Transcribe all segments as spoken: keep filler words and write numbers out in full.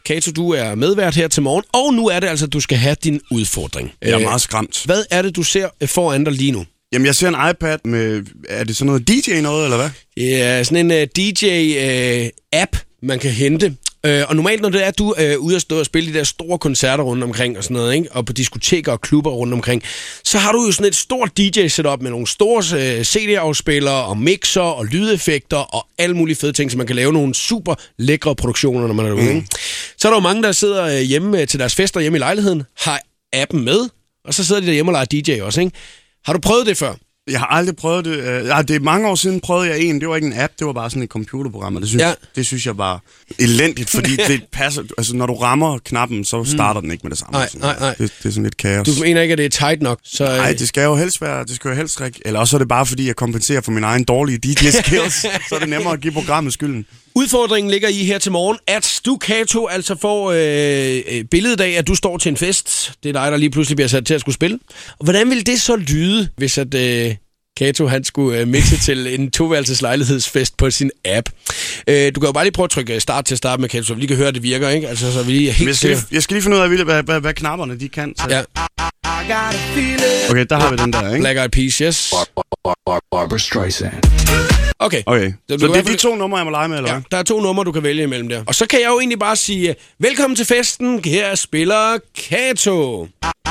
Kato, du er medvært her til morgen, og nu er det altså, at du skal have din udfordring. Jeg er meget skræmt. Hvad er det, du ser foran dig lige nu? Jamen, jeg ser en iPad med... Er det sådan noget D J noget, eller hvad? Ja, sådan en uh, D J-app, uh, man kan hente. Uh, og normalt, når det er, at du er uh, ude at stå og spille de der store koncerter rundt omkring og sådan noget, ikke? Og på diskoteker og klubber rundt omkring, så har du jo sådan et stort D J-setup med nogle store uh, C D-afspillere og mixer og lydeffekter og alle mulige fede ting, så man kan lave nogle super lækre produktioner, når man er derude. Mm. Så er der jo mange, der sidder uh, hjemme til deres fester hjemme i lejligheden, har appen med, og så sidder de derhjemme og leger D J også, ikke? Har du prøvet det før? Jeg har aldrig prøvet det. Ja, det er mange år siden prøvede jeg en. Det var ikke en app, det var bare sådan et computerprogram. Og det synes, ja. det synes jeg var elendigt, fordi det passer... Altså, når du rammer knappen, så starter mm. den ikke med det samme. Nej, nej, nej. Det, det er sådan lidt kaos. Du mener ikke, at det er tight nok? Så, nej, det skal jo helst være... Det skal jo helst ikke... Eller også er det bare, fordi jeg kompenserer for min egen dårlige D J-skills. Så er det nemmere at give programmet skylden. Udfordringen ligger i her til morgen, at du, Kato, altså får øh, billedet af, at du står til en fest. Det er dig, der lige pludselig bliver sat til at skulle spille. Og hvordan ville det så lyde, hvis at øh, Kato han skulle øh, mixe til en toværelseslejlighedsfest på sin app? Øh, du kan jo bare lige prøve at trykke start til at starte med, Kato, så vi lige kan høre, at det virker, ikke? Altså, så vi lige er helt jeg, skal lige, jeg skal lige finde ud af, hvad, hvad, hvad knapperne de kan. Så. Ja. Okay, der har vi den der, ikke? Black Eyed Peas, yes. Barbra Streisand. Okay. okay. Så, så det er de to numre, jeg må lege med, eller ja, hvad? der er to numre, du kan vælge imellem der. Og så kan jeg jo egentlig bare sige, velkommen til festen, her spiller Kato.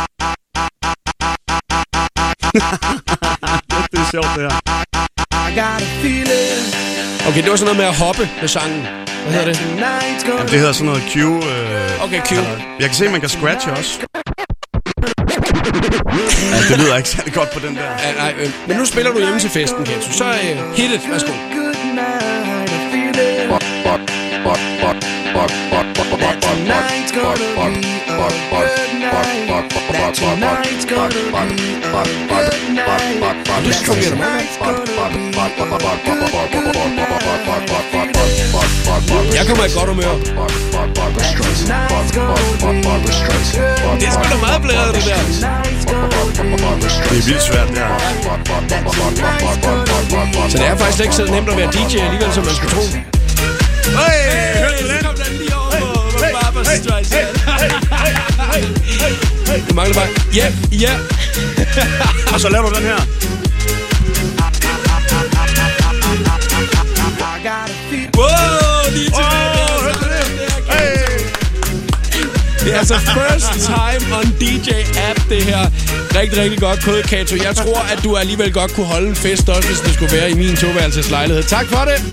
Det er sjovt, det her. Okay, det var sådan noget med at hoppe med sangen. Hvad hedder det? Jamen, det hedder sådan noget Q. Øh, okay, Q. Jeg kan se, at man kan scratche også. Ja, det lyder ikke særlig godt på den der. Ja, nej, øh, men nu spiller du hjemme til festen, Kato. Så øh, hit it, værsgo. Jeg kommer i godt humør. Det er sgu da meget blæret, det der. Det er vildt svært, det her. Så det er faktisk ikke så nemt at være D J alligevel, som man skulle tro. Hey, hør det lidt. Kom den lige over på Barbra Streisand. Du mangler bare, ja, ja. Og så laver du den her. Wow, lige til det. Det er altså first time on D J-app, det her. Rigtig, rigtig godt kode, Kato. Jeg tror, at du alligevel godt kunne holde en fest også, hvis det skulle være i min toværelseslejlighed. Tak for det.